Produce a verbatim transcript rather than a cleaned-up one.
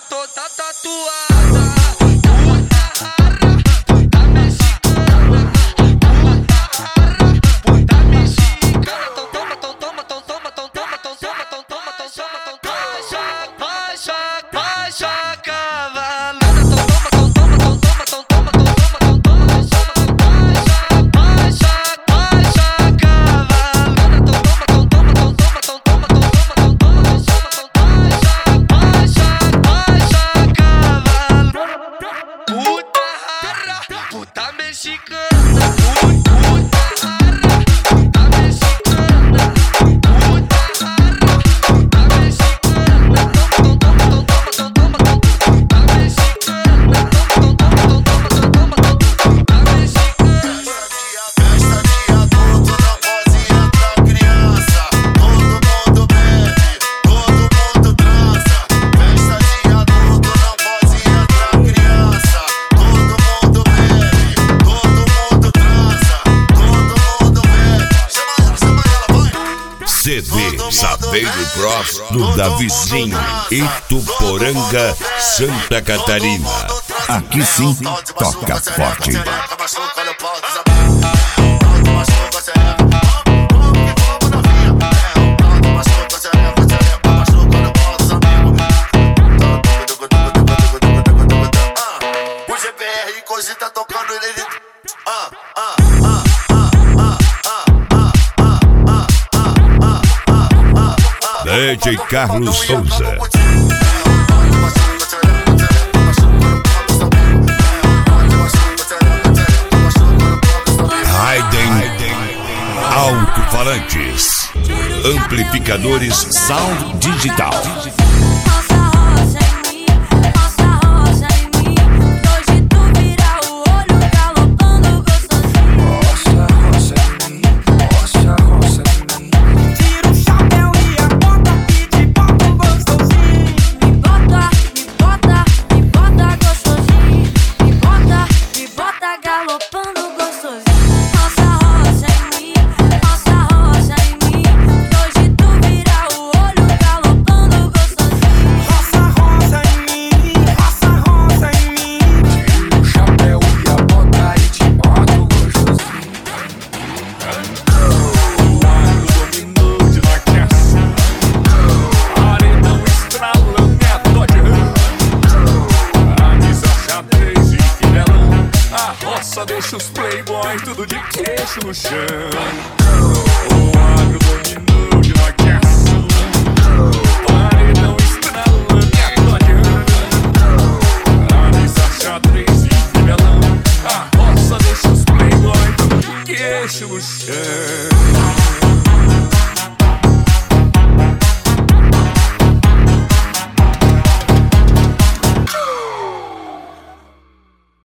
toda tatuada. Puta mexicana, puta mexicana. Tão toma, tão toma, tão toma, tão toma, tão toma, tão toma, tão toma, tão toma. Vai, vai, vai, vai, cavalada. Tão toma, tão toma, tão toma, tão toma, tão toma, tão toma, tão toma. Vai, vai, vai, vai, cavalada. Tão toma, tão toma, tão toma, tão toma, tão toma, tão toma, tão toma, tão toma. Puta rara, puta mexicana, puta rara, puta mexicana, puta rara, puta mexicana. Toma, toma, toma, toma, toma, toma, puta mexicana. Toma, toma, toma, toma, toma, toma, puta mexicana. Festa de adulto, não pode entrar criança. Todo mundo bebe, todo mundo transa. Festa de adulto, não pode entrar criança. Todo mundo bebe, todo mundo transa. Todo mundo bebe. Chama ela, chama ela, vai. C D Saveiro Bros do Davizinho, Ituporanga, Santa Catarina. Aqui sim, toca forte. O G P R cogita tocando ele. Ah, ah, D J Carlos Souza. Raiden Alto-falantes, amplificadores Sound Digital. Deixa os playboy tudo de queixo no chão. O agro dominou de laqueação. Paredão estralando e atorando. Anissa, xadrez e fivelão. A roça deixa os playboy tudo de queixo no chão.